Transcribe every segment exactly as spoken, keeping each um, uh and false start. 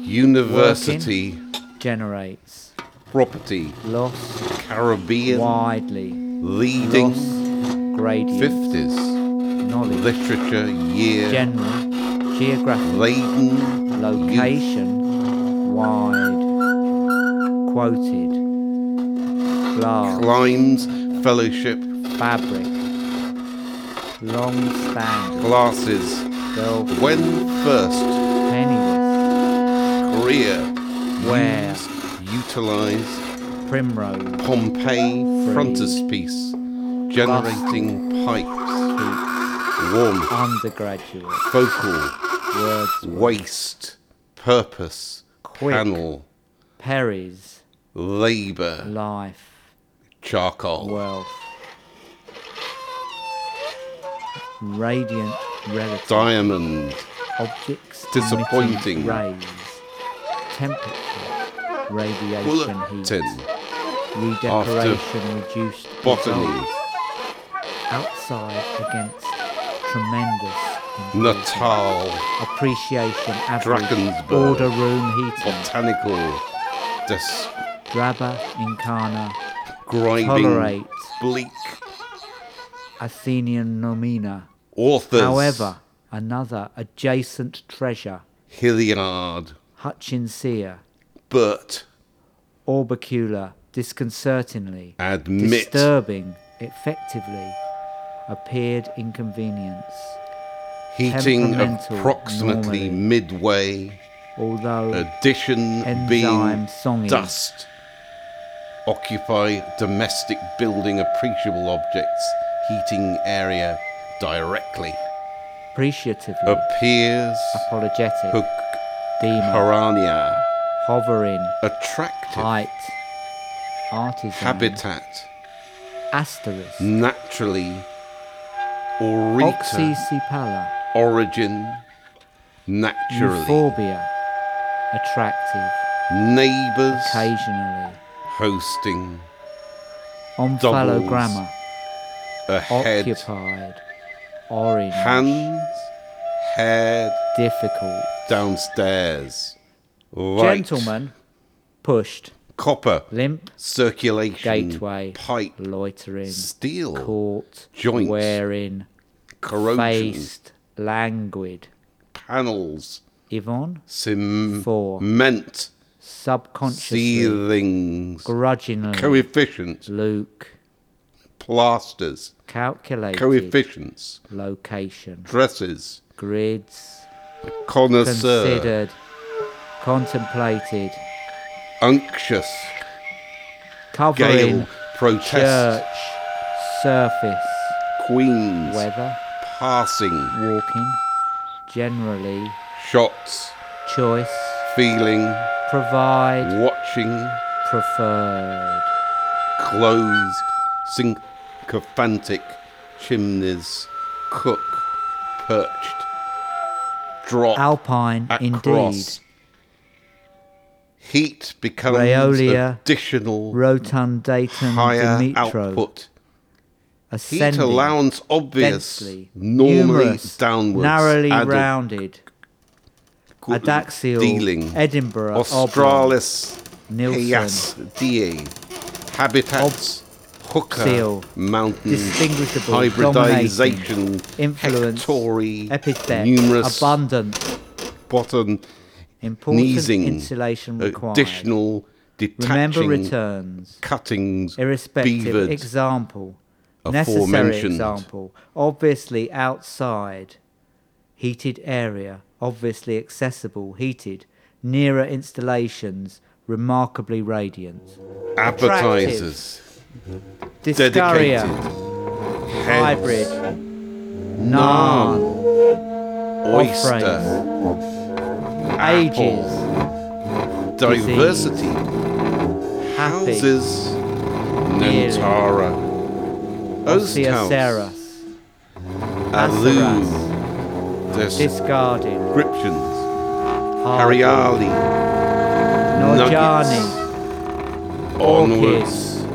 University. Working, generates. Property. Loss. Caribbean. Widely. Leading. Loss. Gradient. fifties. Knowledge. Literature. Year. General. Geographic. Laden. Location. Wide. Quoted. Glass. Climbs. Fellowship. Fabric. Long standing. Classes. Girlfriend. When first. Penniless. Career. Where. Use, utilize. Primrose. Pompeii. Free. Frontispiece. Generating pipes. Warmth. Undergraduate. Focal. Words. Waste. Purpose. Quick. Panel. Perry's. Labour. Life. Charcoal. Wealth. Radiant. Relative. Diamond. Objects. Disappointing. emitting Rays. Temperature. Radiation. Bulletin. Heat. Redecoration. Reduced. Botany. result. Outside against tremendous improvement. Natal. Appreciation average. Drakensberg. Order room heating. Botanical. Des- Drabba incana. Grinding. Tolerate. Bleak. Athenian nomina. Authors. However, another adjacent treasure. Hilliard. Hutchinsia. Burt. Orbicular. Disconcertingly. Admit. Disturbing. Effectively. Appeared inconvenience. Heating temperamental, approximately normally. midway. Although Addition enzyme being songing. dust. Occupy domestic building appreciable objects. Heating area directly. appreciatively. Appears. Apologetic. Hook. Demon. Piranha. Hovering. Attractive. Height. Artisan. Habitat. Asterisk. Naturally. Aurita. Oxycipala. Origin. Naturally. Euphorbia. Attractive. Neighbours. Occasionally. Hosting. Omphallogramma. Ahead. Occupied. Orange. Hands. Head. Difficult. Downstairs. Light. Gentleman. Pushed. Copper. Limp. Circulation. Gateway. Pipe. Loitering. Steel. Caught. Joint. Wearing. Corrosion. Faced. Languid. Panels. Yvonne. Cement. Four. Subconsciously. Ceilings. Grudgingly. Coefficients. Luke. Plasters. Calculated. Coefficients. Location. Dresses. Grids. Connoisseur. Considered. Contemplated. Unctuous. Covering. Gale. Protest. Church. Surface. Queens. Weather. Passing. Walking. Generally. Shots. Choice. Feeling. Provide. Watching. Preferred. Closed. Sycophantic. Chimneys. Cook. Perched. Drop. Alpine. Across. Indeed. Heat becomes Rheolia. additional Rotundatum. higher Dimitro. output. Ascending. Heat allowance obvious. Densely. Normally Numerous. downwards. Narrowly Added- rounded. good Adaxial. Dealing. Edinburgh. Australis. Nilsson. Hayas. Die. Habitats. Hooker. Seal. Mountain. Distinguishable. Hybridization. Influence. Hectory. Epithet. Numerous. Abundant. Bottom. Important Sneezing. insulation required. Additional. Detaching. Remember returns. Cuttings. Irrespective. Beavered. Example. Necessary Aforementioned. example. Obviously outside. Heated area. Obviously accessible. Heated. Nearer installations. Remarkably radiant. Appetizers. Discaria. Dedicated. Hybrid. Heads. Naan. Oyster. Ages. Apple. Diversity. Happy. Houses. Nantara. Osthouse. Osteoceras. Alu. Aceras. Discarded. Descriptions. Hard. Hariali. Nojani. Onwards.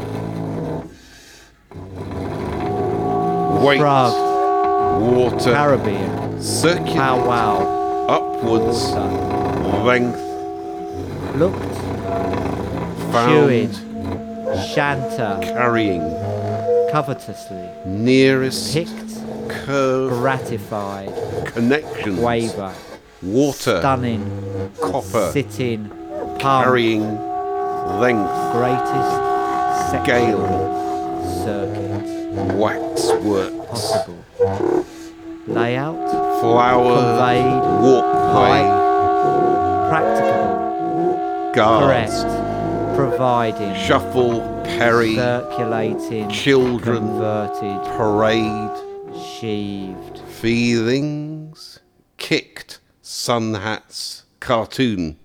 Weight. Prague. Water. Caribbean. Circular. Pow wow. Upwards. Water. Length. Looked. found, Chewing. Shanter. carrying, Covetously. nearest, Picked. curve, Gratified. connections, Waver. water, Stunning. copper, Sitting. Pump. carrying, length, Greatest. Sexual. gale, Circuit. waxworks, Possible. Layout. flower, Conveyed. walkway, Practicable. guards, Correct. Providing. shuffle, perry, Circulating. children, Converted. parade, Sheaved. feelings, kicked, sun hats, cartoon.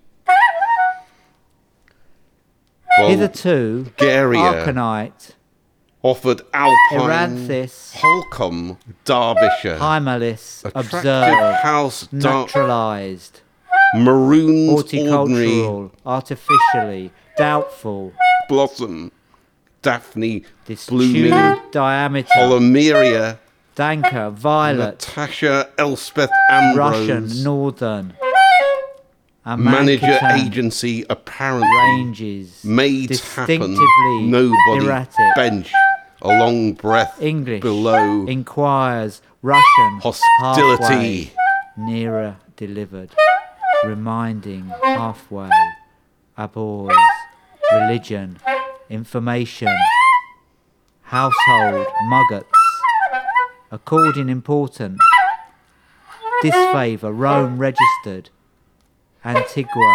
Hitherto. Bulgaria, Arcanite. offered alpine, Eranthis. Holcomb, Derbyshire, Hymalis. attractive Observed. house, dark, Naturalized. maroons, ordinary, Horticultural. Artificially. Doubtful. blossom, Daphne, This blooming, tube diameter. Polymeria, Danker. Violet. Natasha, Elspeth, Ambrose, Russian. Northern. manager, Amankitan. agency, apparently, Ranges. made happen, Distinctively nobody, erratic. bench, a long breath, English. below, Inquires. Russian. hostility, Halfway. Nearer delivered. Reminding. Halfway. Abhors. Religion. Information. Household. Muggets. According important. Disfavour. Rome registered. Antigua.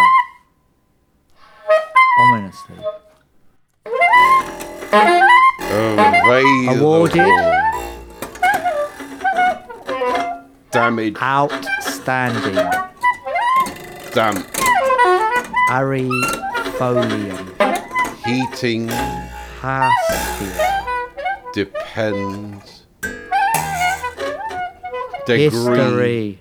Ominously. available, Awarded. damage, Outstanding. damp, Arifolium. heating, Hasty. depends, degree, History.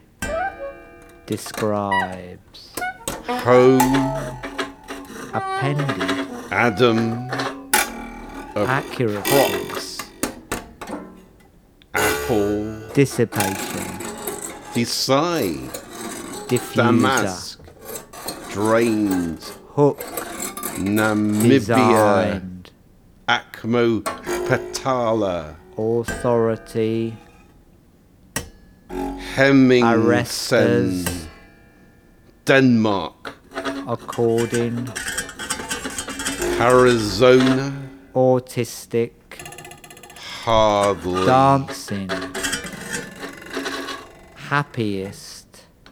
Describes. home, Appended. Adam, Accuracy. prox, apple, Dissipation. decide, Diffuser. Damask, drained, Hook. Namibia, Designed. Acmo Patala, Authority. Hemmingsen, Arresters. Denmark, According. Arizona, Autistic. hardly, Dancing. Happiest.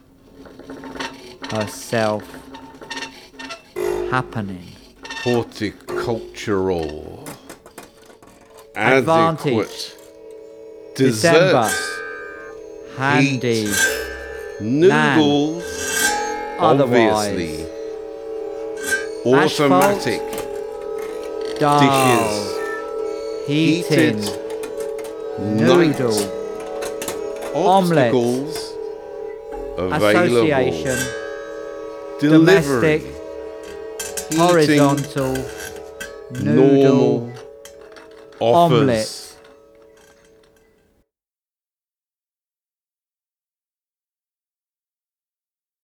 Herself. Happening. horticultural, Advantage. adequate, December. desserts, Handy. noodles, Otherwise. obviously, automatic, Dull. dishes, Heating. heated, Noodle. night, Omelette. obstacles, available, Association. delivery, Domestic. heating, Horizontal. Noodle. normal, offers, Omelette.